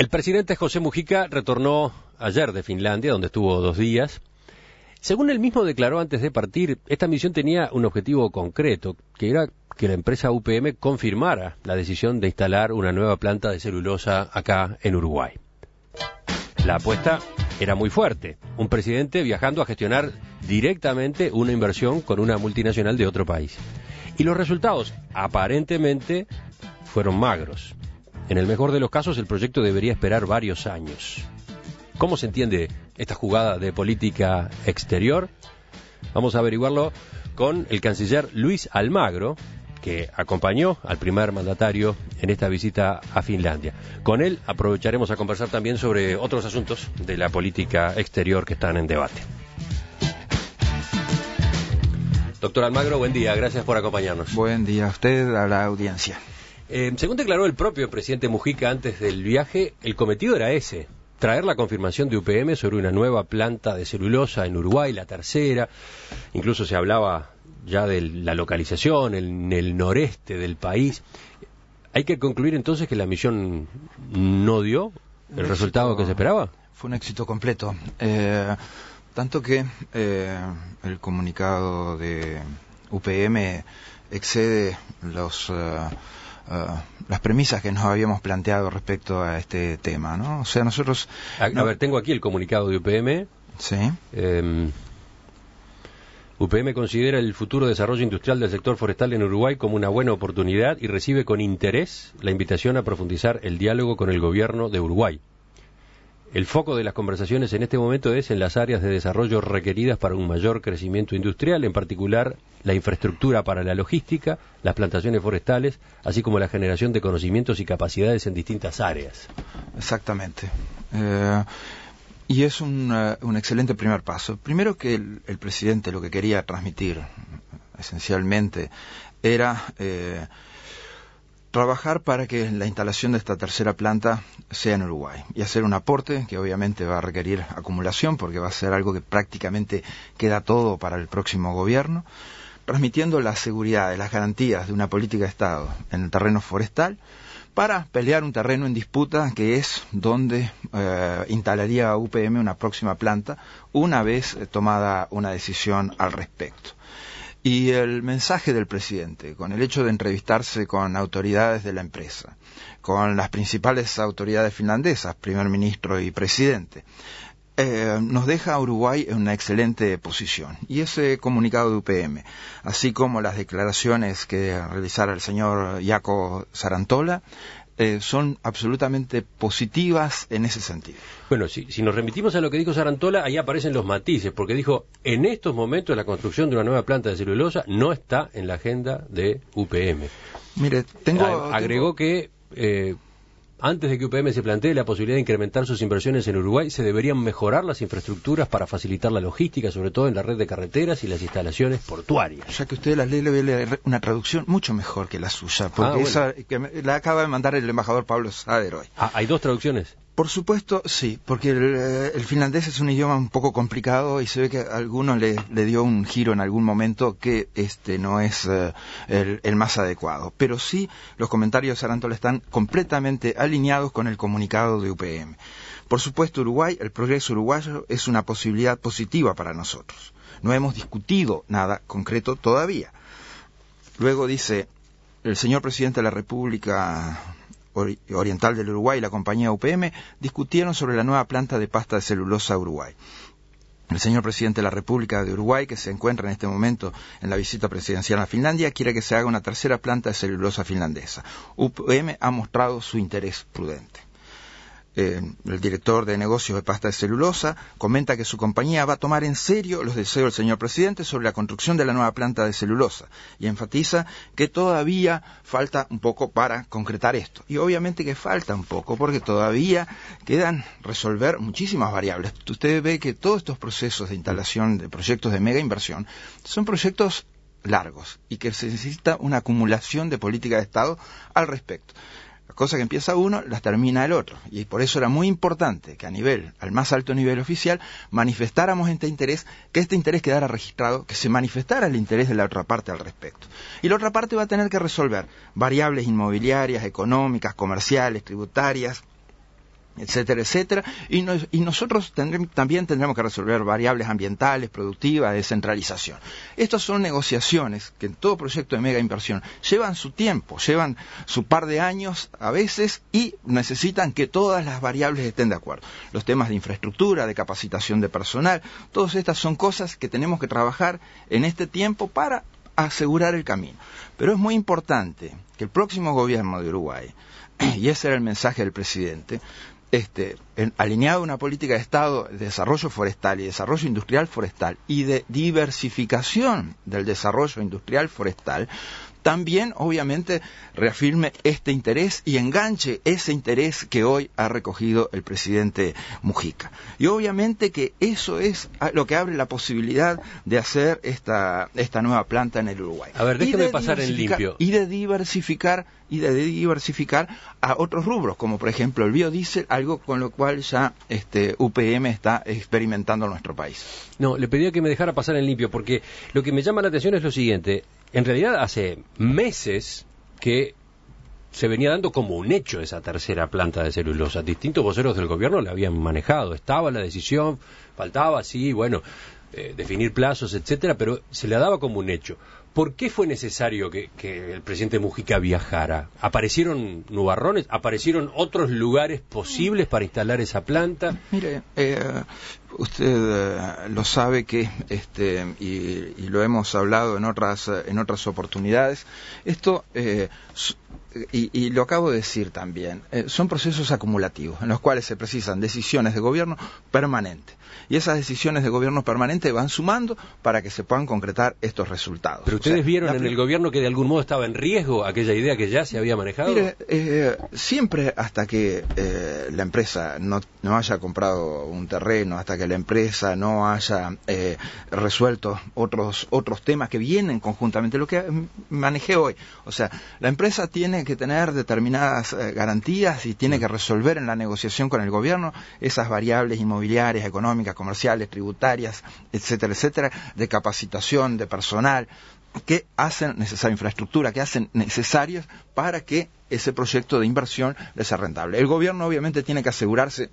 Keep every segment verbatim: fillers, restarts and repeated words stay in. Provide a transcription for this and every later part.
El presidente José Mujica retornó ayer de Finlandia, donde estuvo dos días. Según él mismo declaró antes de partir, esta misión tenía un objetivo concreto, que era que la empresa U P M confirmara la decisión de instalar una nueva planta de celulosa acá en Uruguay. La apuesta era muy fuerte, un presidente viajando a gestionar directamente una inversión con una multinacional de otro país. Y los resultados, aparentemente, fueron magros. En el mejor de los casos, el proyecto debería esperar varios años. ¿Cómo se entiende esta jugada de política exterior? Vamos a averiguarlo con el canciller Luis Almagro, que acompañó al primer mandatario en esta visita a Finlandia. Con él aprovecharemos a conversar también sobre otros asuntos de la política exterior que están en debate. Doctor Almagro, buen día, gracias por acompañarnos. Buen día a usted, a la audiencia. Eh, según declaró el propio presidente Mujica antes del viaje, el cometido era ese, traer la confirmación de U P M sobre una nueva planta de celulosa en Uruguay, la tercera. Incluso se hablaba ya de la localización en el noreste del país. ¿Hay que concluir entonces que la misión no dio el resultado que se esperaba? Fue un éxito completo. Eh, tanto que eh, el comunicado de U P M excede los... Uh, Uh, las premisas que nos habíamos planteado respecto a este tema, ¿no? O sea, nosotros... A, no... a ver, tengo aquí el comunicado de U P M. Sí. Eh, U P M considera el futuro desarrollo industrial del sector forestal en Uruguay como una buena oportunidad y recibe con interés la invitación a profundizar el diálogo con el gobierno de Uruguay. El foco de las conversaciones en este momento es en las áreas de desarrollo requeridas para un mayor crecimiento industrial, en particular la infraestructura para la logística, las plantaciones forestales, así como la generación de conocimientos y capacidades en distintas áreas. Exactamente. Eh, y es un, uh, un excelente primer paso. Primero que el, el presidente lo que quería transmitir, esencialmente, era... Eh, trabajar para que la instalación de esta tercera planta sea en Uruguay y hacer un aporte que obviamente va a requerir acumulación porque va a ser algo que prácticamente queda todo para el próximo gobierno, transmitiendo la seguridad, las garantías de una política de Estado en el terreno forestal para pelear un terreno en disputa que es donde eh, instalaría U P M una próxima planta una vez eh, tomada una decisión al respecto. Y el mensaje del presidente, con el hecho de entrevistarse con autoridades de la empresa, con las principales autoridades finlandesas, primer ministro y presidente, eh, nos deja a Uruguay en una excelente posición. Y ese comunicado de U P M, así como las declaraciones que realizara el señor Jaakko Sarantola, Eh, son absolutamente positivas en ese sentido. Bueno, si, si nos remitimos a lo que dijo Sarantola, ahí aparecen los matices, porque dijo, en estos momentos la construcción de una nueva planta de celulosa no está en la agenda de U P M. Mire, tengo... Agregó tengo... que eh, antes de que U P M se plantee la posibilidad de incrementar sus inversiones en Uruguay, se deberían mejorar las infraestructuras para facilitar la logística, sobre todo en la red de carreteras y las instalaciones portuarias. Ya que usted la lee, le voy a leer una traducción mucho mejor que la suya, porque ah, bueno. esa que me, la acaba de mandar el embajador Pablo Sader hoy. Ah, ¿hay dos traducciones? Por supuesto, sí, porque el, el finlandés es un idioma un poco complicado y se ve que a alguno le, le dio un giro en algún momento que este no es uh, el, el más adecuado. Pero sí, los comentarios de Sarantola están completamente alineados con el comunicado de U P M. Por supuesto, Uruguay, el progreso uruguayo es una posibilidad positiva para nosotros. No hemos discutido nada concreto todavía. Luego dice, el señor presidente de la República Oriental del Uruguay y la compañía U P M discutieron sobre la nueva planta de pasta de celulosa Uruguay. El señor presidente de la República de Uruguay, que se encuentra en este momento en la visita presidencial a Finlandia, quiere que se haga una tercera planta de celulosa finlandesa. U P M ha mostrado su interés prudente. Eh, el director de negocios de pasta de celulosa comenta que su compañía va a tomar en serio los deseos del señor presidente sobre la construcción de la nueva planta de celulosa y enfatiza que todavía falta un poco para concretar esto. Y obviamente que falta un poco porque todavía quedan resolver muchísimas variables. Usted ve que todos estos procesos de instalación de proyectos de mega inversión son proyectos largos y que se necesita una acumulación de política de Estado al respecto. Las cosas que empieza uno, las termina el otro. Y por eso era muy importante que a nivel, al más alto nivel oficial, manifestáramos este interés, que este interés quedara registrado, que se manifestara el interés de la otra parte al respecto. Y la otra parte va a tener que resolver variables inmobiliarias, económicas, comerciales, tributarias, etcétera, etcétera, y, nos, y nosotros tendremos, también tendremos que resolver variables ambientales, productivas, descentralización. Estas son negociaciones que en todo proyecto de mega inversión llevan su tiempo, llevan su par de años a veces y necesitan que todas las variables estén de acuerdo. Los temas de infraestructura, de capacitación de personal, todas estas son cosas que tenemos que trabajar en este tiempo para asegurar el camino. Pero es muy importante que el próximo gobierno de Uruguay, y ese era el mensaje del presidente, Este, en, alineado a una política de Estado de desarrollo forestal y desarrollo industrial forestal y de diversificación del desarrollo industrial forestal, también obviamente reafirme este interés y enganche ese interés que hoy ha recogido el presidente Mujica. Y obviamente que eso es lo que abre la posibilidad de hacer esta, esta nueva planta en el Uruguay. A ver, déjeme pasar en limpio. Y de diversificar y de diversificar a otros rubros, como por ejemplo el biodiesel, algo con lo cual ya este, U P M está experimentando en nuestro país. No, le pedía que me dejara pasar en limpio, porque lo que me llama la atención es lo siguiente. En realidad hace meses que se venía dando como un hecho esa tercera planta de celulosa. Distintos voceros del gobierno la habían manejado. Estaba la decisión, faltaba, sí, bueno, eh, definir plazos, etcétera, pero se la daba como un hecho. ¿Por qué fue necesario que, que el presidente Mujica viajara? ¿Aparecieron nubarrones? ¿Aparecieron otros lugares posibles para instalar esa planta? Mire, eh, usted eh, lo sabe que, este, y, y lo hemos hablado en otras, en otras oportunidades, esto, eh, y, y lo acabo de decir también, eh, son procesos acumulativos en los cuales se precisan decisiones de gobierno permanentes. Y esas decisiones de gobierno permanente van sumando para que se puedan concretar estos resultados. ¿Pero ustedes o sea, vieron la... en el gobierno que de algún modo estaba en riesgo aquella idea que ya se había manejado? Mire, eh, siempre hasta que eh, la empresa no, no haya comprado un terreno, hasta que la empresa no haya eh, resuelto otros, otros temas que vienen conjuntamente, lo que manejé hoy. O sea, la empresa tiene que tener determinadas eh, garantías y tiene que resolver en la negociación con el gobierno esas variables inmobiliarias, económicas, comerciales, tributarias, etcétera, etcétera, de capacitación de personal, que hacen necesaria infraestructura, que hacen necesarias para que ese proyecto de inversión les sea rentable. El gobierno obviamente tiene que asegurarse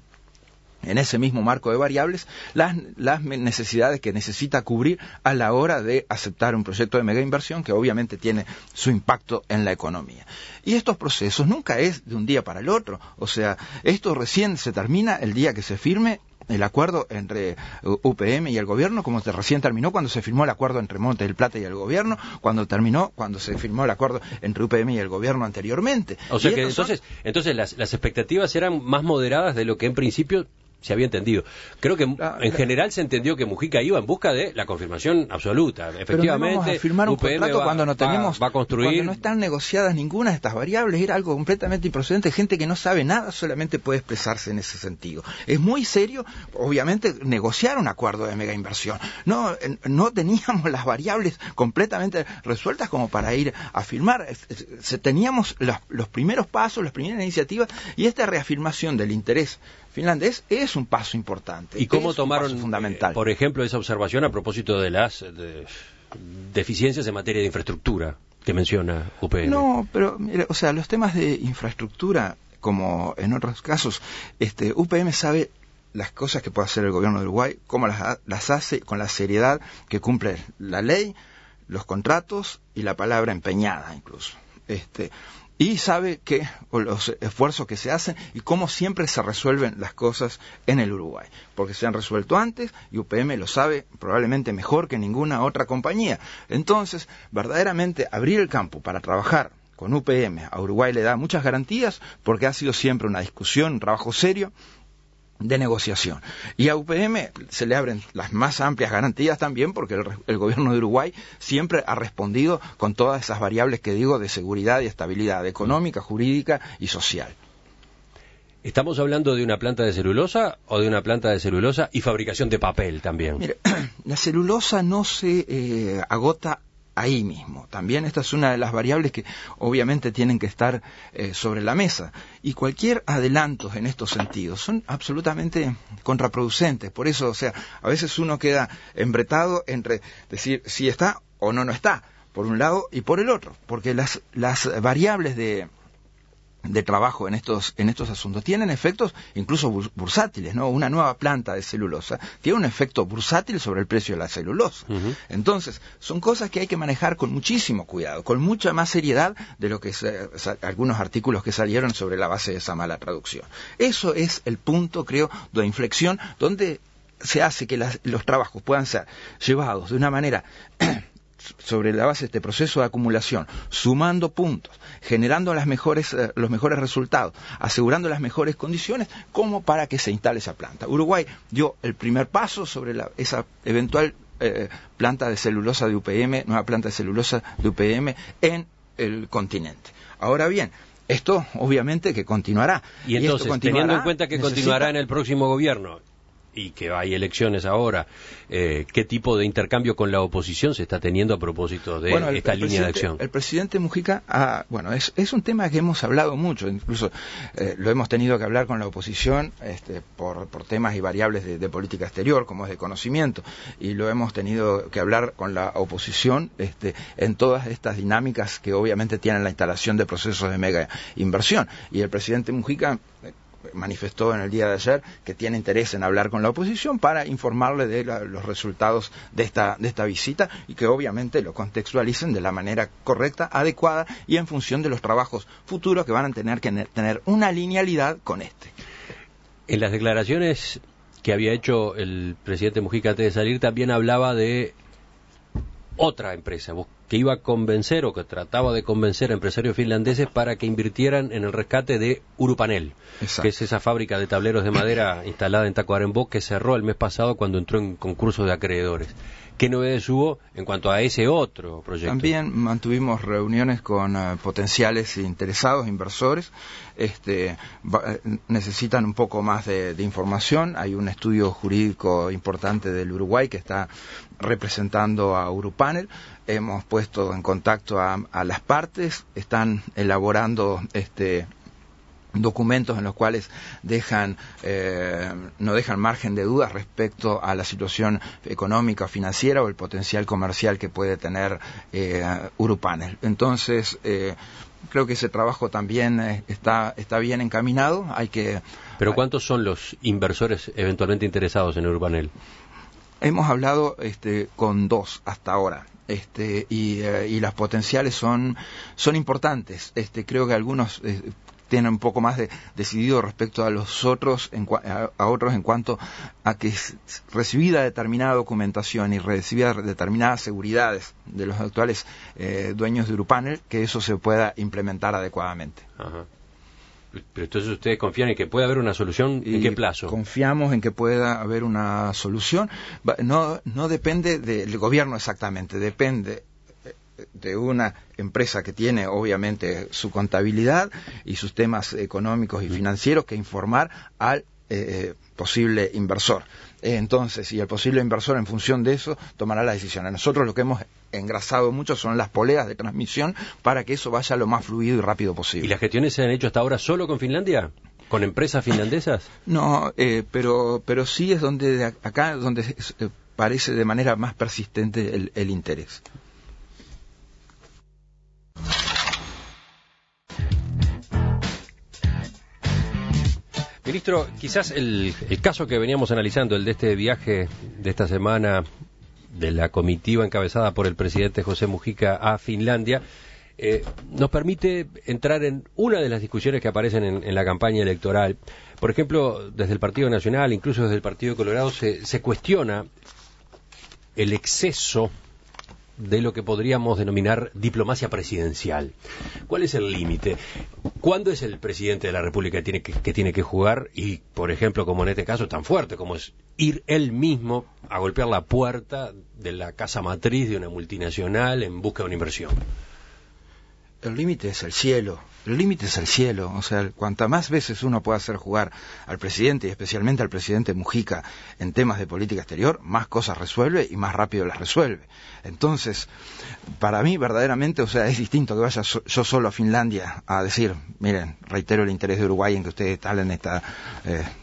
en ese mismo marco de variables las, las necesidades que necesita cubrir a la hora de aceptar un proyecto de mega inversión que obviamente tiene su impacto en la economía. Y estos procesos nunca es de un día para el otro, o sea, esto recién se termina el día que se firme el acuerdo entre U P M y el gobierno, como se recién terminó cuando se firmó el acuerdo entre Montes del Plata y el gobierno, cuando terminó cuando se firmó el acuerdo entre U P M y el gobierno anteriormente. O sea y que entonces, son... entonces las, las expectativas eran más moderadas de lo que en principio se había entendido. Creo que ah, en general se entendió que Mujica iba en busca de la confirmación absoluta. Efectivamente, pero no vamos a firmar un U P M contrato va, cuando no tenemos, va, va a construir... cuando no están negociadas ninguna de estas variables, era algo completamente improcedente. Gente que no sabe nada solamente puede expresarse en ese sentido. Es muy serio, obviamente, negociar un acuerdo de mega inversión. No, no teníamos las variables completamente resueltas como para ir a firmar. Teníamos los, los primeros pasos, las primeras iniciativas, y esta reafirmación del interés finlandés es un paso importante. ¿Y cómo es tomaron, un fundamental. Eh, por ejemplo, esa observación a propósito de las de, deficiencias en materia de infraestructura que menciona U P M? No, pero, mire, o sea, los temas de infraestructura, como en otros casos, este, U P M sabe las cosas que puede hacer el gobierno de Uruguay, cómo las, las hace con la seriedad que cumple la ley, los contratos y la palabra empeñada incluso. Este, y sabe que los esfuerzos que se hacen y cómo siempre se resuelven las cosas en el Uruguay, porque se han resuelto antes y U P M lo sabe probablemente mejor que ninguna otra compañía. Entonces, verdaderamente abrir el campo para trabajar con U P M a Uruguay le da muchas garantías, porque ha sido siempre una discusión, un trabajo serio de negociación. Y a U P M se le abren las más amplias garantías también, porque el, el gobierno de Uruguay siempre ha respondido con todas esas variables que digo de seguridad y estabilidad económica, jurídica y social. ¿Estamos hablando de una planta de celulosa o de una planta de celulosa y fabricación de papel también? Mire, la celulosa no se eh, agota ahí mismo. También esta es una de las variables que obviamente tienen que estar eh, sobre la mesa. Y cualquier adelanto en estos sentidos son absolutamente contraproducentes. Por eso, o sea, a veces uno queda embretado entre decir si está o no no está, por un lado y por el otro. Porque las, las variables de, de trabajo en estos en estos asuntos tienen efectos incluso bursátiles, ¿no? Una nueva planta de celulosa tiene un efecto bursátil sobre el precio de la celulosa. Uh-huh. Entonces, son cosas que hay que manejar con muchísimo cuidado, con mucha más seriedad de lo que se, algunos artículos que salieron sobre la base de esa mala traducción. Eso es el punto, creo, de inflexión donde se hace que las, los trabajos puedan ser llevados de una manera sobre la base de este proceso de acumulación, sumando puntos, generando las mejores, eh, los mejores resultados, asegurando las mejores condiciones, como para que se instale esa planta. Uruguay dio el primer paso sobre la, esa eventual eh, planta de celulosa de U P M, nueva planta de celulosa de U P M en el continente. Ahora bien, esto obviamente que continuará. Y entonces, y continuará, teniendo en cuenta que necesita... continuará en el próximo gobierno, y que hay elecciones ahora, eh, ¿qué tipo de intercambio con la oposición se está teniendo a propósito de bueno, el, esta el línea de acción? El presidente Mujica, ha, bueno, es, es un tema que hemos hablado mucho, incluso eh, lo hemos tenido que hablar con la oposición este, por, por temas y variables de, de política exterior, como es de conocimiento, y lo hemos tenido que hablar con la oposición este, en todas estas dinámicas que obviamente tienen la instalación de procesos de mega inversión. Y el presidente Mujica manifestó en el día de ayer que tiene interés en hablar con la oposición para informarle de la, los resultados de esta, de esta visita y que obviamente lo contextualicen de la manera correcta, adecuada y en función de los trabajos futuros que van a tener que tener una linealidad con este. En las declaraciones que había hecho el presidente Mujica antes de salir también hablaba de otra empresa que iba a convencer o que trataba de convencer a empresarios finlandeses para que invirtieran en el rescate de Urupanel, Exacto. que es esa fábrica de tableros de madera instalada en Tacuarembó que cerró el mes pasado cuando entró en concurso de acreedores. ¿Qué novedades hubo en cuanto a ese otro proyecto? También mantuvimos reuniones con uh, potenciales interesados, inversores. Este, va, necesitan un poco más de, de información. Hay un estudio jurídico importante del Uruguay que está representando a Urupanel. Hemos puesto en contacto a, a las partes. Están elaborando este documentos en los cuales dejan eh, no dejan margen de dudas respecto a la situación económica, financiera o el potencial comercial que puede tener eh, Urupanel. Entonces, eh, creo que ese trabajo también eh, está está bien encaminado. Hay que. ¿Pero cuántos son los inversores eventualmente interesados en Urupanel? Hemos hablado este, con dos hasta ahora. Este, y, eh, y las potenciales son son importantes. Este, creo que algunos eh, tienen un poco más de decidido respecto a los otros, en, a, a otros en cuanto a que recibida determinada documentación y recibida determinadas seguridades de los actuales eh, dueños de Urupanel, que eso se pueda implementar adecuadamente. Ajá. Pero entonces ustedes confían en que pueda haber una solución, ¿en y qué plazo? Confiamos en que pueda haber una solución. No, no depende del gobierno exactamente, depende de una empresa que tiene obviamente su contabilidad y sus temas económicos y financieros que informar al eh, posible inversor. Entonces, y el posible inversor en función de eso tomará la decisión. A nosotros lo que hemos engrasado mucho son las poleas de transmisión para que eso vaya lo más fluido y rápido posible. ¿Y las gestiones se han hecho hasta ahora solo con Finlandia? ¿Con empresas finlandesas? No, eh, pero pero sí es donde acá donde eh, parece de manera más persistente el, el interés. Ministro, quizás el, el caso que veníamos analizando, el de este viaje de esta semana de la comitiva encabezada por el presidente José Mujica a Finlandia, eh, nos permite entrar en una de las discusiones que aparecen en, en la campaña electoral. Por ejemplo, desde el Partido Nacional, incluso desde el Partido Colorado, se, se cuestiona el exceso de lo que podríamos denominar diplomacia presidencial. ¿Cuál es el límite? ¿Cuándo es el presidente de la República que tiene que, que tiene que jugar? Y, por ejemplo, como en este caso tan fuerte, como es ir él mismo a golpear la puerta de la casa matriz de una multinacional en busca de una inversión. El límite es el cielo, el límite es el cielo, o sea, cuantas más veces uno pueda hacer jugar al presidente y especialmente al presidente Mujica en temas de política exterior, más cosas resuelve y más rápido las resuelve. Entonces, para mí verdaderamente, o sea, es distinto que vaya so, yo solo a Finlandia a decir, miren, reitero el interés de Uruguay en que ustedes instalen esta eh,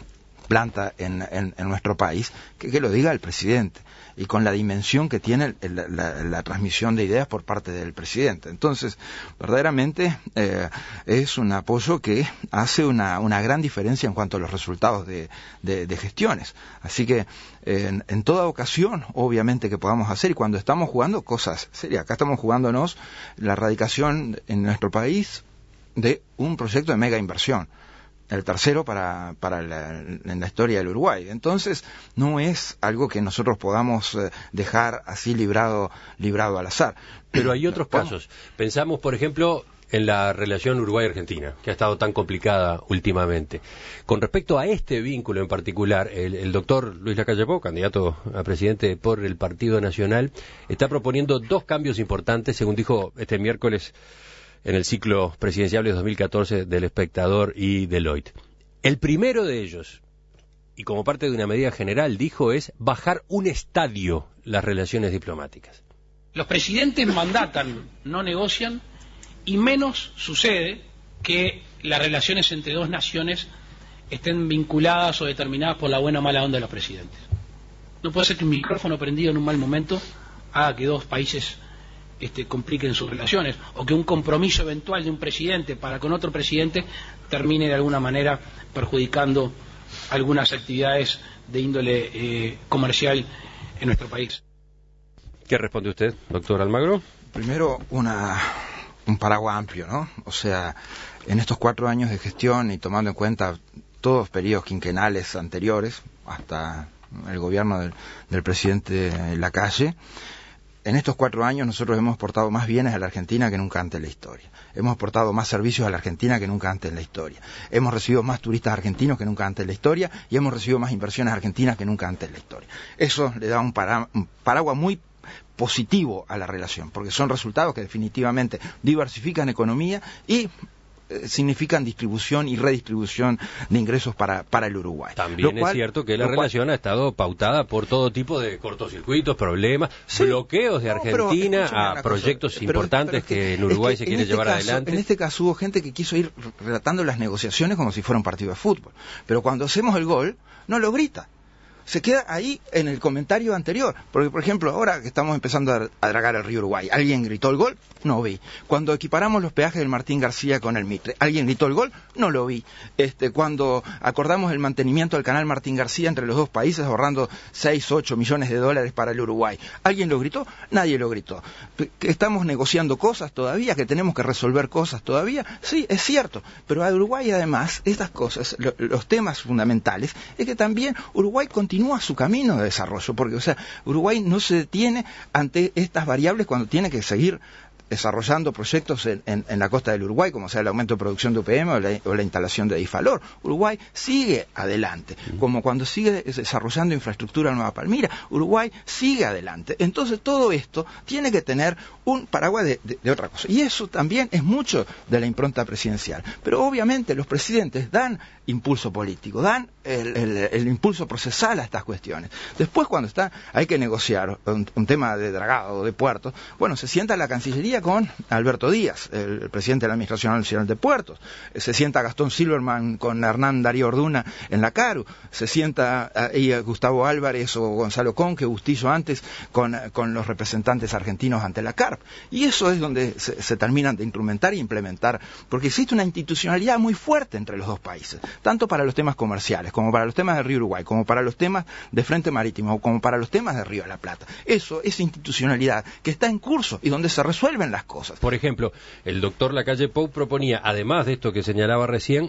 planta en, en, en nuestro país, que, que lo diga el presidente, y con la dimensión que tiene el, la, la, la transmisión de ideas por parte del presidente. Entonces, verdaderamente eh, es un apoyo que hace una, una gran diferencia en cuanto a los resultados de, de, de gestiones. Así que eh, en, en toda ocasión, obviamente que podamos hacer, y cuando estamos jugando cosas serias, acá estamos jugándonos la erradicación en nuestro país de un proyecto de mega inversión, el tercero para, para la, en la historia del Uruguay. Entonces, no es algo que nosotros podamos eh, dejar así librado, librado al azar. Pero hay otros casos. Pensamos, por ejemplo, en la relación Uruguay-Argentina, que ha estado tan complicada últimamente. Con respecto a este vínculo en particular, el, el doctor Luis Lacalle Pou, candidato a presidente por el Partido Nacional, está proponiendo dos cambios importantes, según dijo este miércoles en el ciclo presidencial de dos mil catorce del Espectador y Deloitte. El primero de ellos, y como parte de una medida general, dijo, es bajar un estadio las relaciones diplomáticas. Los presidentes mandatan, no negocian, y menos sucede que las relaciones entre dos naciones estén vinculadas o determinadas por la buena o mala onda de los presidentes. No puede ser que un micrófono prendido en un mal momento haga que dos países Este, compliquen sus relaciones, o que un compromiso eventual de un presidente para con otro presidente termine de alguna manera perjudicando algunas actividades de índole eh, comercial en nuestro país. ¿Qué responde usted, doctor Almagro? Primero, una, un paraguas amplio, ¿no? O sea, en estos cuatro años de gestión y tomando en cuenta todos los periodos quinquenales anteriores, hasta el gobierno del, del presidente Lacalle, en estos cuatro años nosotros hemos aportado más bienes a la Argentina que nunca antes en la historia. Hemos aportado más servicios a la Argentina que nunca antes en la historia. Hemos recibido más turistas argentinos que nunca antes en la historia y hemos recibido más inversiones argentinas que nunca antes en la historia. Eso le da un, para, un paraguas muy positivo a la relación, porque son resultados que definitivamente diversifican economía y eh, significan distribución y redistribución de ingresos para, para el Uruguay. También cual, es cierto que la relación cual, ha estado pautada por todo tipo de cortocircuitos, problemas, sí, bloqueos de Argentina no, a proyectos cosa, importantes pero, pero que, que en Uruguay es que se quiere este llevar caso, adelante. En este caso hubo gente que quiso ir relatando las negociaciones como si fuera un partido de fútbol, pero cuando hacemos el gol no lo grita. Se queda ahí en el comentario anterior, porque por ejemplo ahora que estamos empezando a, a dragar el río Uruguay, ¿alguien gritó el gol? No vi. Cuando equiparamos los peajes del Martín García con el Mitre, ¿alguien gritó el gol? No lo vi. Este, cuando acordamos el mantenimiento del canal Martín García entre los dos países ahorrando seis, ocho millones de dólares para el Uruguay, ¿alguien lo gritó? Nadie lo gritó. ¿Que estamos negociando cosas todavía? ¿Que tenemos que resolver cosas todavía? Sí, es cierto, pero a Uruguay además estas cosas, lo, los temas fundamentales, es que también Uruguay continúa continúa su camino de desarrollo, porque o sea, Uruguay no se detiene ante estas variables cuando tiene que seguir desarrollando proyectos en, en, en la costa del Uruguay, como sea el aumento de producción de U P M o la, o la instalación de Difalor. Uruguay sigue adelante, como cuando sigue desarrollando infraestructura en Nueva Palmira, Uruguay sigue adelante. Entonces todo esto tiene que tener un paraguas de, de, de otra cosa. Y eso también es mucho de la impronta presidencial. Pero obviamente los presidentes dan impulso político, dan el, el, el impulso procesal a estas cuestiones. Después cuando está, hay que negociar un, un tema de dragado, de puertos, bueno, se sienta la Cancillería con Alberto Díaz, el, el presidente de la Administración Nacional de Puertos, se sienta Gastón Silverman con Hernán Darío Orduna en la CARU, se sienta ahí Gustavo Álvarez o Gonzalo Conque, Bustillo antes, con, con los representantes argentinos ante la CARP. Y eso es donde se, se terminan de instrumentar e implementar, porque existe una institucionalidad muy fuerte entre los dos países, tanto para los temas comerciales, como para los temas del Río Uruguay, como para los temas de Frente Marítimo, como para los temas del Río de la Plata. Eso es institucionalidad que está en curso y donde se resuelven las cosas. Por ejemplo, el doctor Lacalle Pou proponía, además de esto que señalaba recién,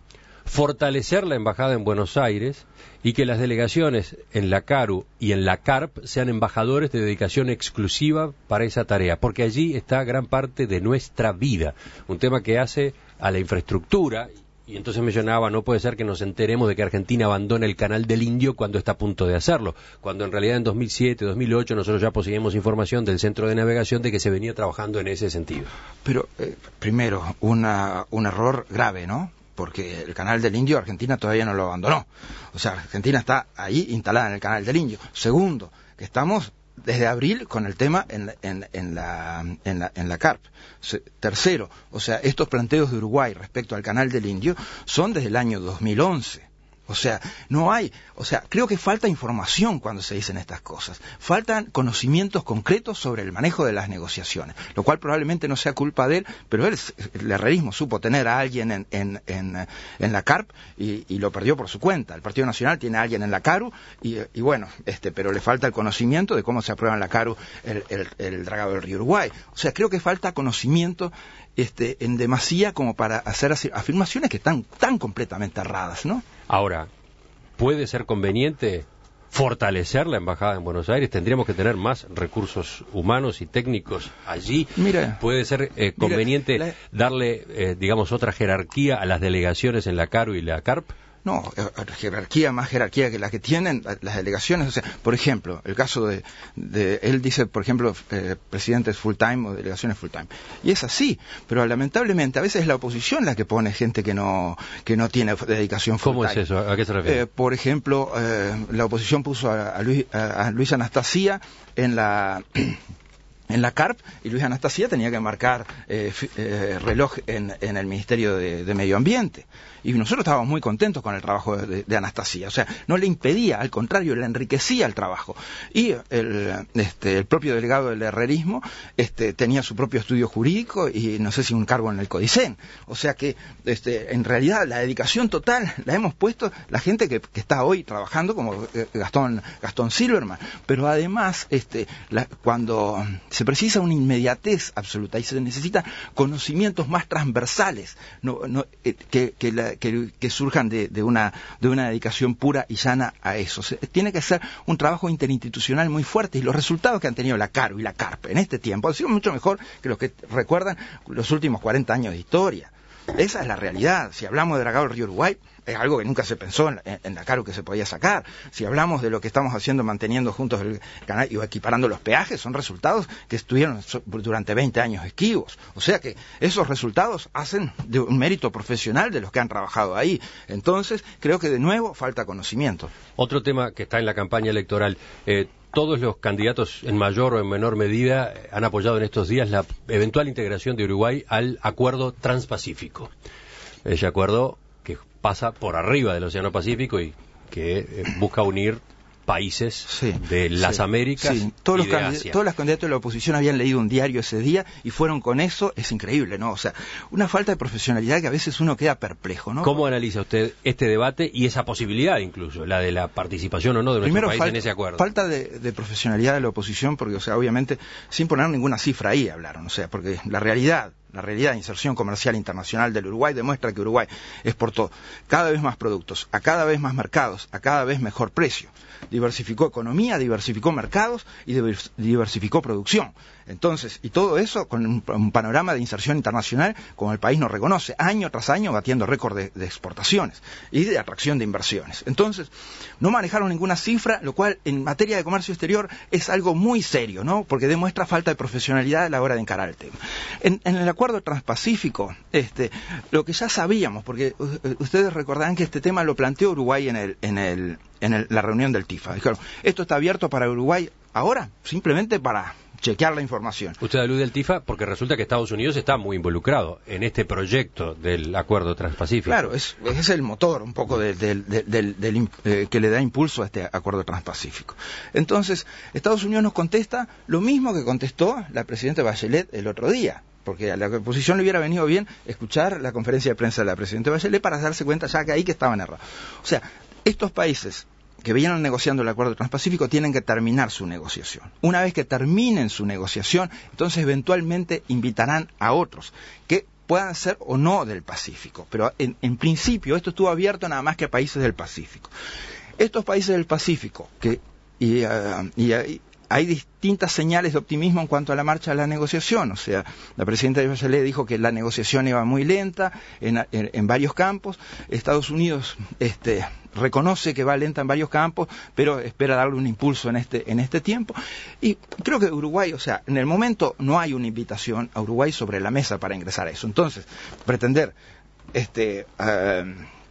fortalecer la embajada en Buenos Aires y que las delegaciones en la CARU y en la CARP sean embajadores de dedicación exclusiva para esa tarea, porque allí está gran parte de nuestra vida, un tema que hace a la infraestructura. Y entonces mencionaba, no puede ser que nos enteremos de que Argentina abandona el Canal del Indio cuando está a punto de hacerlo, cuando en realidad en dos mil siete, dos mil ocho nosotros ya poseíamos información del Centro de Navegación de que se venía trabajando en ese sentido. Pero, eh, primero, una, un error grave, ¿no? Porque el Canal del Indio Argentina todavía no lo abandonó. O sea, Argentina está ahí instalada en el Canal del Indio. Segundo, que estamos desde abril con el tema en la, en, en la, en la, en la CARP. Tercero, o sea, estos planteos de Uruguay respecto al Canal del Indio son desde el año dos mil once. O sea, no hay, o sea, creo que falta información cuando se dicen estas cosas. Faltan conocimientos concretos sobre el manejo de las negociaciones, lo cual probablemente no sea culpa de él, pero él, el herrerismo supo tener a alguien en, en, en, en la CARP y, y lo perdió por su cuenta. El Partido Nacional tiene a alguien en la CARU y, y bueno, este, pero le falta el conocimiento de cómo se aprueba en la CARU el, el, el dragado del río Uruguay. O sea, creo que falta conocimiento este, en demasía como para hacer afirmaciones que están tan completamente erradas, ¿no? Ahora, ¿puede ser conveniente fortalecer la embajada en Buenos Aires? ¿Tendríamos que tener más recursos humanos y técnicos allí? Mira, ¿Puede ser eh, conveniente mira, la... darle, eh, digamos, otra jerarquía a las delegaciones en la CARU y la CARP? No, jerarquía, más jerarquía que la que tienen las delegaciones. O sea, por ejemplo, el caso de, de él dice, por ejemplo, eh, presidentes full time o delegaciones full time. Y es así, pero lamentablemente a veces es la oposición la que pone gente que no que no tiene dedicación full time. ¿Cómo es eso? ¿A qué se refiere? Eh, por ejemplo, eh, la oposición puso a, a, Luis, a, a Luis Anastasia en la... en la CARP, y Luis Anastasia tenía que marcar eh, eh, reloj en, en el Ministerio de, de Medio Ambiente. Y nosotros estábamos muy contentos con el trabajo de, de Anastasia. O sea, no le impedía, al contrario, le enriquecía el trabajo. Y el, este, el propio delegado del herrerismo este, tenía su propio estudio jurídico y no sé si un cargo en el CODICEN. O sea que, este, en realidad, la dedicación total la hemos puesto la gente que, que está hoy trabajando, como Gastón, Gastón Silverman. Pero además, este, la, cuando se precisa una inmediatez absoluta y se necesitan conocimientos más transversales, no, no, eh, que, que, la, que, que surjan de, de, una, de una dedicación pura y llana a eso. Se, tiene que ser un trabajo interinstitucional muy fuerte, y los resultados que han tenido la CARU y la CARP en este tiempo han sido mucho mejor que los que recuerdan los últimos cuarenta años de historia. Esa es la realidad. Si hablamos de dragado del río Uruguay, es algo que nunca se pensó en la, en la CARU que se podía sacar. Si hablamos de lo que estamos haciendo manteniendo juntos el canal y equiparando los peajes, son resultados que estuvieron durante veinte años esquivos. O sea que esos resultados hacen de un mérito profesional de los que han trabajado ahí. Entonces, creo que de nuevo falta conocimiento. Otro tema que está en la campaña electoral, eh, todos los candidatos en mayor o en menor medida han apoyado en estos días la eventual integración de Uruguay al Acuerdo Transpacífico. Ese acuerdo que pasa por arriba del Océano Pacífico y que eh, busca unir países sí, de las sí, Américas sí. Todos y los de Asia. Todos los candidatos de la oposición habían leído un diario ese día y fueron con eso. Es increíble, ¿no? O sea, una falta de profesionalidad que a veces uno queda perplejo, ¿no? ¿Cómo analiza usted este debate y esa posibilidad incluso, la de la participación o no de nuestro Primero, país falta, en ese acuerdo? Falta de, de profesionalidad de la oposición porque, o sea, obviamente, sin poner ninguna cifra ahí hablaron, o sea, porque la realidad... La realidad de inserción comercial internacional del Uruguay demuestra que Uruguay exportó cada vez más productos, a cada vez más mercados, a cada vez mejor precio. Diversificó economía, diversificó mercados y diversificó producción. Entonces, y todo eso con un, un panorama de inserción internacional como el país nos reconoce, año tras año batiendo récord de, de exportaciones y de atracción de inversiones. Entonces, no manejaron ninguna cifra, lo cual en materia de comercio exterior es algo muy serio, ¿no? Porque demuestra falta de profesionalidad a la hora de encarar el tema. En, en el Acuerdo Transpacífico, este, lo que ya sabíamos, porque uh, ustedes recordarán que este tema lo planteó Uruguay en el, en el, en el, la reunión del TIFA. Dijeron, esto está abierto para Uruguay ahora, simplemente para chequear la información. Usted alude al TIFA porque resulta que Estados Unidos está muy involucrado en este proyecto del Acuerdo Transpacífico. Claro, es, es el motor un poco de, de, de, de, de, de, eh, que le da impulso a este Acuerdo Transpacífico. Entonces, Estados Unidos nos contesta lo mismo que contestó la presidenta Bachelet el otro día. Porque a la oposición le hubiera venido bien escuchar la conferencia de prensa de la presidenta Bachelet para darse cuenta ya que ahí que estaban errados. O sea, estos países que venían negociando el Acuerdo Transpacífico tienen que terminar su negociación. Una vez que terminen su negociación, entonces eventualmente invitarán a otros que puedan ser o no del Pacífico. Pero en, en principio esto estuvo abierto nada más que a países del Pacífico. Estos países del Pacífico que y, uh, y, y hay distintas señales de optimismo en cuanto a la marcha de la negociación. O sea, la presidenta de Bachelet dijo que la negociación iba muy lenta en, en, en varios campos. Estados Unidos este, reconoce que va lenta en varios campos, pero espera darle un impulso en este, en este tiempo. Y creo que Uruguay, o sea, en el momento no hay una invitación a Uruguay sobre la mesa para ingresar a eso. Entonces, pretender... este uh,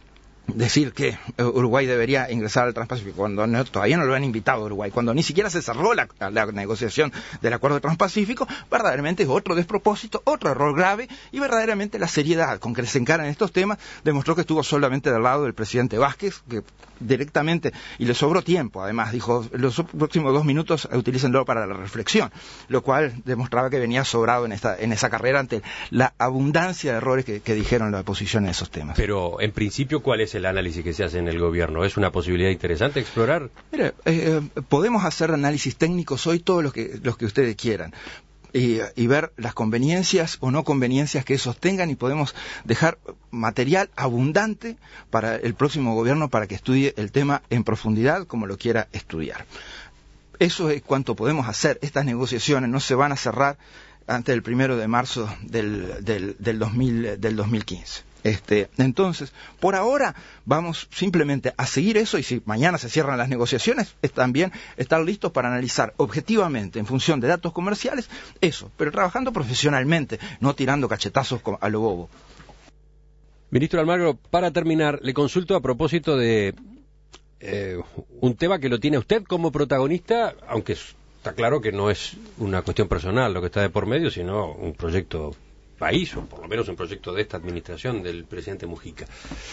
decir que Uruguay debería ingresar al Transpacífico cuando no, todavía no lo han invitado a Uruguay, cuando ni siquiera se cerró la, la negociación del acuerdo Transpacífico, verdaderamente es otro despropósito, otro error grave, y verdaderamente la seriedad con que se encaran estos temas demostró que estuvo solamente del lado del presidente Vázquez, que directamente, y le sobró tiempo, además dijo, los próximos dos minutos utilícenlo para la reflexión, lo cual demostraba que venía sobrado en esta en esa carrera ante la abundancia de errores que, que dijeron la oposición en esos temas. Pero, en principio, ¿cuál es el análisis que se hace en el gobierno? ¿Es una posibilidad interesante explorar? Mira, eh, podemos hacer análisis técnicos hoy todos los que, los que ustedes quieran. Y, y ver las conveniencias o no conveniencias que esos tengan, y podemos dejar material abundante para el próximo gobierno para que estudie el tema en profundidad como lo quiera estudiar. Eso es cuanto podemos hacer. Estas negociaciones no se van a cerrar antes del primero de marzo del, del, del, dos mil, del dos mil quince. Este, entonces, por ahora vamos simplemente a seguir eso, y si mañana se cierran las negociaciones, es también estar listos para analizar objetivamente, en función de datos comerciales, eso, pero trabajando profesionalmente, no tirando cachetazos a lo bobo. Ministro Almagro, para terminar, le consulto a propósito de eh, un tema que lo tiene usted como protagonista, aunque está claro que no es una cuestión personal lo que está de por medio, sino un proyecto país, o por lo menos un proyecto de esta administración del presidente Mujica.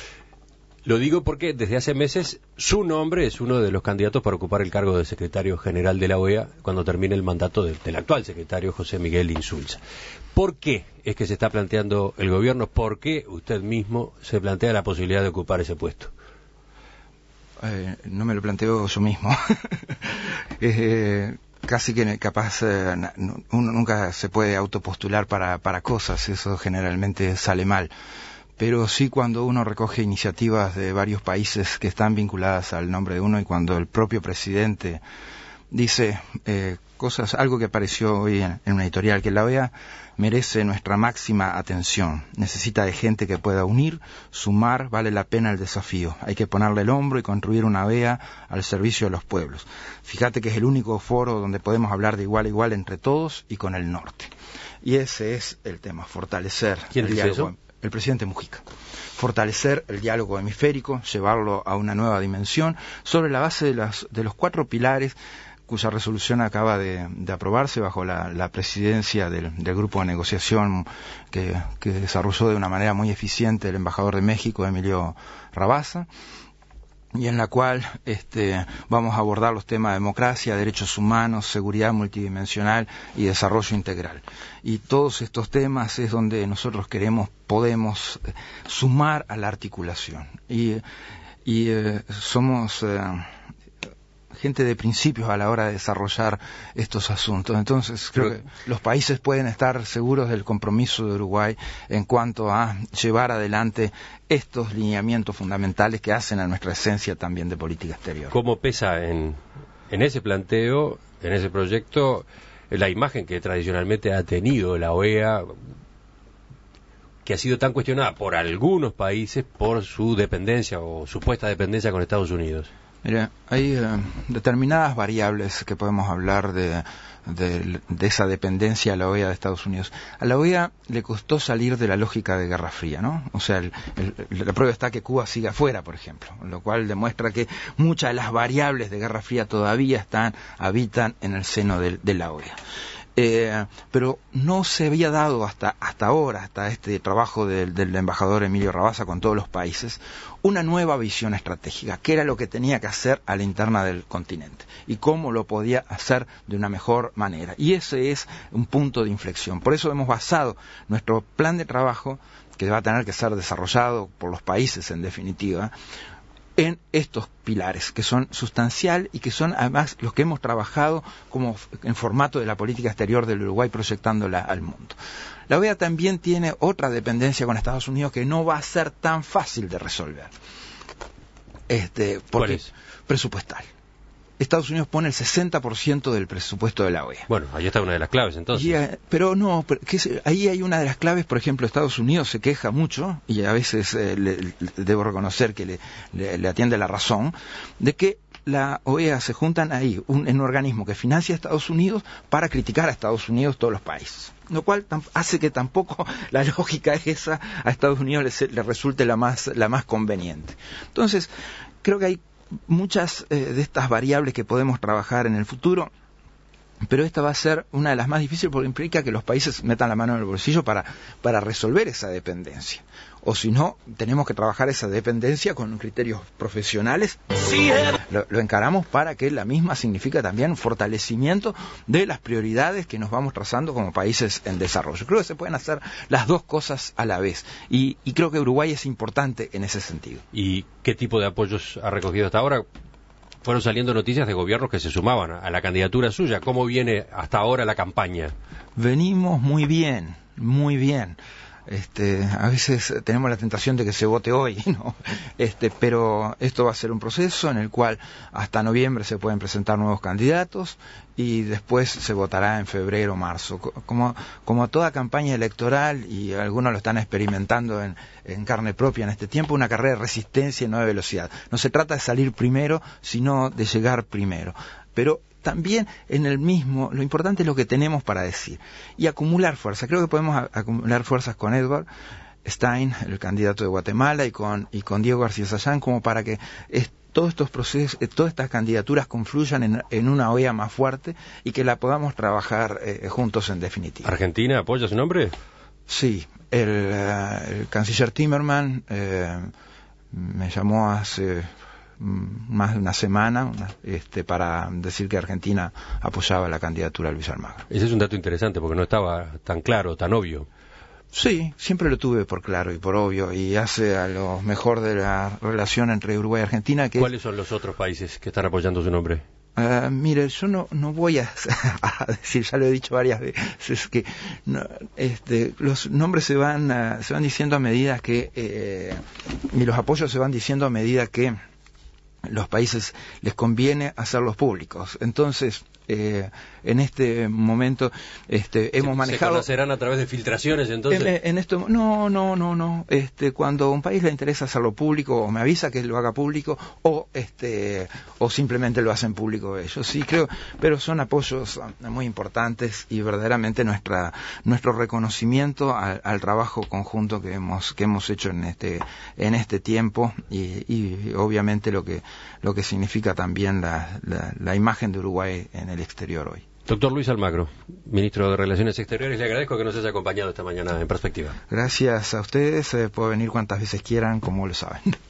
Lo digo porque desde hace meses su nombre es uno de los candidatos para ocupar el cargo de secretario general de la O E A cuando termine el mandato de, del actual secretario José Miguel Insulza. ¿Por qué es que se está planteando el gobierno? ¿Por qué usted mismo se plantea la posibilidad de ocupar ese puesto? Eh, no me lo planteo yo mismo. eh, Casi que capaz eh, uno nunca se puede autopostular para, para cosas, eso generalmente sale mal. Pero sí, cuando uno recoge iniciativas de varios países que están vinculadas al nombre de uno, y cuando el propio presidente dice eh, cosas, algo que apareció hoy en, en una editorial, que la O E A merece nuestra máxima atención, necesita de gente que pueda unir, sumar, vale la pena el desafío, hay que ponerle el hombro y construir una O E A al servicio de los pueblos. Fíjate que es el único foro donde podemos hablar de igual a igual entre todos y con el norte. Y ese es el tema, fortalecer ¿Quién el dice diálogo. eso? El presidente Mujica. Fortalecer el diálogo hemisférico, llevarlo a una nueva dimensión, sobre la base de, las, de los cuatro pilares cuya resolución acaba de, de aprobarse bajo la, la presidencia del, del grupo de negociación que, que desarrolló de una manera muy eficiente el embajador de México, Emilio Rabasa, y en la cual este, vamos a abordar los temas de democracia, derechos humanos, seguridad multidimensional y desarrollo integral. Y todos estos temas es donde nosotros queremos, podemos eh, sumar a la articulación. Y, y eh, somos eh, gente de principios a la hora de desarrollar estos asuntos. Entonces creo que los países pueden estar seguros del compromiso de Uruguay en cuanto a llevar adelante estos lineamientos fundamentales que hacen a nuestra esencia también de política exterior. ¿Cómo pesa en, en ese planteo, en ese proyecto, la imagen que tradicionalmente ha tenido la O E A, que ha sido tan cuestionada por algunos países por su dependencia o supuesta dependencia con Estados Unidos? Mira, hay eh, determinadas variables que podemos hablar de, de, de esa dependencia a la O E A de Estados Unidos. A la O E A le costó salir de la lógica de Guerra Fría, ¿no? O sea, el, el, la prueba está que Cuba sigue afuera, por ejemplo, lo cual demuestra que muchas de las variables de Guerra Fría todavía están, habitan en el seno de, de la O E A. Eh, pero no se había dado hasta hasta ahora, hasta este trabajo del, del embajador Emilio Rabasa con todos los países, una nueva visión estratégica, qué era lo que tenía que hacer a la interna del continente y cómo lo podía hacer de una mejor manera. Y ese es un punto de inflexión. Por eso hemos basado nuestro plan de trabajo, que va a tener que ser desarrollado por los países en definitiva, en estos pilares, que son sustancial y que son además los que hemos trabajado como en formato de la política exterior del Uruguay, proyectándola al mundo. La O E A también tiene otra dependencia con Estados Unidos que no va a ser tan fácil de resolver. Este, porque ¿Cuál es? Presupuestal. Estados Unidos pone el sesenta por ciento del presupuesto de la O E A. Bueno, ahí está una de las claves, entonces. Y, eh, pero no, pero que se, ahí hay una de las claves. Por ejemplo, Estados Unidos se queja mucho, y a veces eh, le, le, debo reconocer que le, le, le atiende la razón, de que la O E A se juntan ahí, un, en un organismo que financia a Estados Unidos para criticar a Estados Unidos todos los países. lo cual hace que tampoco la lógica esa a Estados Unidos le, le resulte la más, la más conveniente. Entonces, creo que hay muchas eh, de estas variables que podemos trabajar en el futuro, pero esta va a ser una de las más difíciles porque implica que los países metan la mano en el bolsillo para, para resolver esa dependencia. O si no, tenemos que trabajar esa dependencia con criterios profesionales. Lo, lo encaramos para que la misma significa también fortalecimiento de las prioridades que nos vamos trazando como países en desarrollo. Creo que se pueden hacer las dos cosas a la vez. Y, y creo que Uruguay es importante en ese sentido. ¿Y qué tipo de apoyos ha recogido hasta ahora? Fueron saliendo noticias de gobiernos que se sumaban a la candidatura suya. ¿Cómo viene hasta ahora la campaña? Venimos muy bien, muy bien. Este, a veces tenemos la tentación de que se vote hoy, ¿no? Este, pero esto va a ser un proceso en el cual hasta noviembre se pueden presentar nuevos candidatos y después se votará en febrero o marzo. Como, como toda campaña electoral, y algunos lo están experimentando en, en carne propia en este tiempo, una carrera de resistencia y no de velocidad. No se trata de salir primero, sino de llegar primero. Pero también en el mismo, lo importante es lo que tenemos para decir y acumular fuerza. Creo que podemos a, acumular fuerzas con Edward Stein, el candidato de Guatemala, y con, y con Diego García Sayán, como para que es, todos estos procesos, eh, todas estas candidaturas confluyan en, en una O E A más fuerte y que la podamos trabajar eh, juntos en definitiva. ¿Argentina apoya su nombre? Sí, el, uh, el canciller Timmerman eh, me llamó hace más de una semana una, este, para decir que Argentina apoyaba la candidatura de Luis Almagro. Ese es un dato interesante porque no estaba tan claro, tan obvio. Sí, siempre lo tuve por claro y por obvio, y hace a lo mejor de la relación entre Uruguay y Argentina que... ¿Cuáles son los otros países que están apoyando su nombre? Uh, mire, yo no, no voy a, a decir, ya lo he dicho varias veces, que no, este, los nombres se van, uh, se van diciendo a medida que, eh, y los apoyos se van diciendo a medida que los países les conviene hacerlos públicos. Entonces, eh, en este momento este, hemos ¿Se, manejado... ¿Se conocerán a través de filtraciones entonces? En, en esto, no, no, no, no. Este, cuando a un país le interesa hacerlo público, o me avisa que lo haga público, o este, o simplemente lo hacen público ellos. Sí, creo, pero son apoyos muy importantes y verdaderamente nuestra, nuestro reconocimiento al, al trabajo conjunto que hemos, que hemos hecho en este, en este tiempo y, y obviamente lo que, lo que significa también la, la, la imagen de Uruguay en el exterior hoy. Doctor Luis Almagro, ministro de Relaciones Exteriores, le agradezco que nos haya acompañado esta mañana en Perspectiva. Gracias a ustedes, eh, puedo venir cuantas veces quieran, como lo saben.